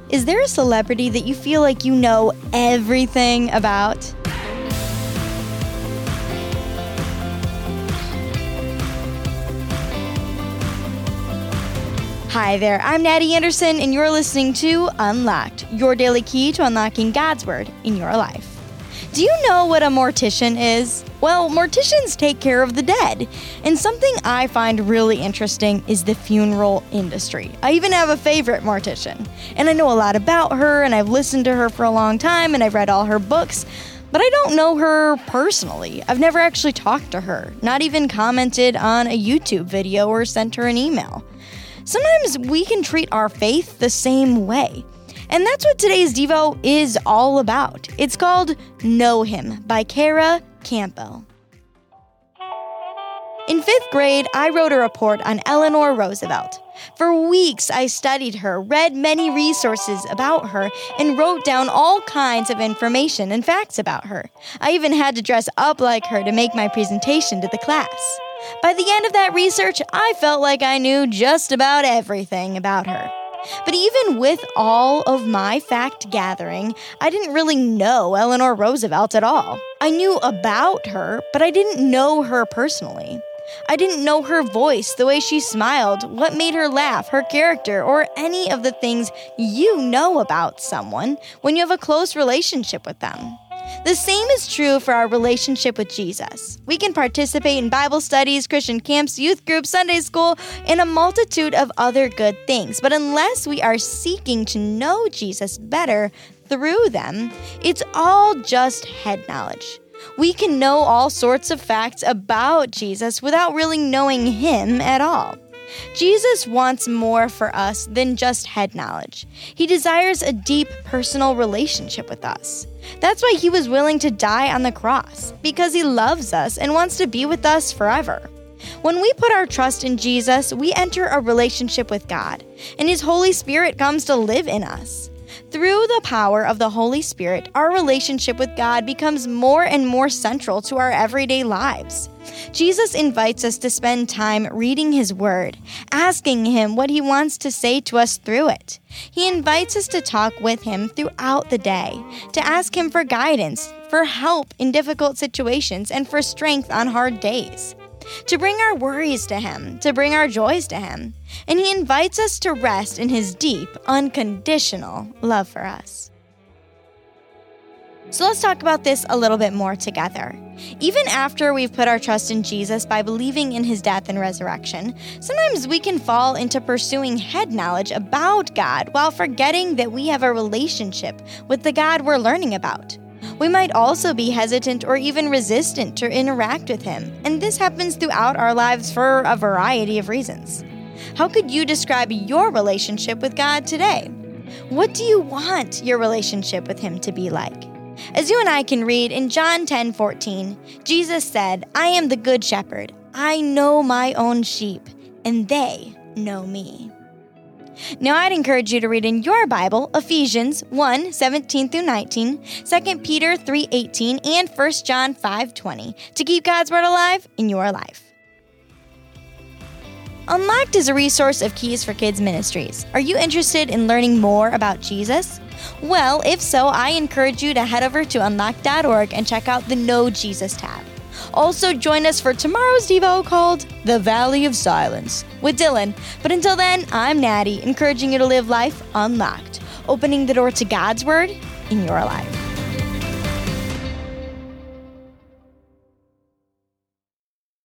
Is there a celebrity that you feel like you know everything about? Hi there, I'm Natty Anderson, and you're listening to Unlocked, your daily key to unlocking God's Word in your life. Do you know what a mortician is? Well, morticians take care of the dead. And something I find really interesting is the funeral industry. I even have a favorite mortician. And I know a lot about her, and I've listened to her for a long time, and I've read all her books. But I don't know her personally. I've never actually talked to her, not even commented on a YouTube video or sent her an email. Sometimes we can treat our faith the same way. And that's what today's Devo is all about. It's called Know Him by Kara Campbell. In 5th grade, I wrote a report on Eleanor Roosevelt. For weeks, I studied her, read many resources about her, and wrote down all kinds of information and facts about her. I even had to dress up like her to make my presentation to the class. By the end of that research, I felt like I knew just about everything about her. But even with all of my fact gathering, I didn't really know Eleanor Roosevelt at all. I knew about her, but I didn't know her personally. I didn't know her voice, the way she smiled, what made her laugh, her character, or any of the things you know about someone when you have a close relationship with them. The same is true for our relationship with Jesus. We can participate in Bible studies, Christian camps, youth groups, Sunday school, and a multitude of other good things. But unless we are seeking to know Jesus better through them, it's all just head knowledge. We can know all sorts of facts about Jesus without really knowing Him at all. Jesus wants more for us than just head knowledge. He desires a deep personal relationship with us. That's why He was willing to die on the cross, because He loves us and wants to be with us forever. When we put our trust in Jesus, we enter a relationship with God, and His Holy Spirit comes to live in us. Through the power of the Holy Spirit, our relationship with God becomes more and more central to our everyday lives. Jesus invites us to spend time reading His Word, asking Him what He wants to say to us through it. He invites us to talk with Him throughout the day, to ask Him for guidance, for help in difficult situations, and for strength on hard days. To bring our worries to Him, to bring our joys to Him. And He invites us to rest in His deep, unconditional love for us. So let's talk about this a little bit more together. Even after we've put our trust in Jesus by believing in His death and resurrection, sometimes we can fall into pursuing head knowledge about God while forgetting that we have a relationship with the God we're learning about. We might also be hesitant or even resistant to interact with Him, and this happens throughout our lives for a variety of reasons. How could you describe your relationship with God today? What do you want your relationship with Him to be like? As you and I can read in John 10:14, Jesus said, "I am the good shepherd. I know my own sheep, and they know me." Now, I'd encourage you to read in your Bible Ephesians 1:17-19, 2 Peter 3:18, and 1 John 5:20 to keep God's Word alive in your life. Unlocked is a resource of Keys for Kids Ministries. Are you interested in learning more about Jesus? Well, if so, I encourage you to head over to unlocked.org and check out the Know Jesus tab. Also, join us for tomorrow's Devo called The Valley of Silence with Dylan. But until then, I'm Natty, encouraging you to live life unlocked, opening the door to God's Word in your life.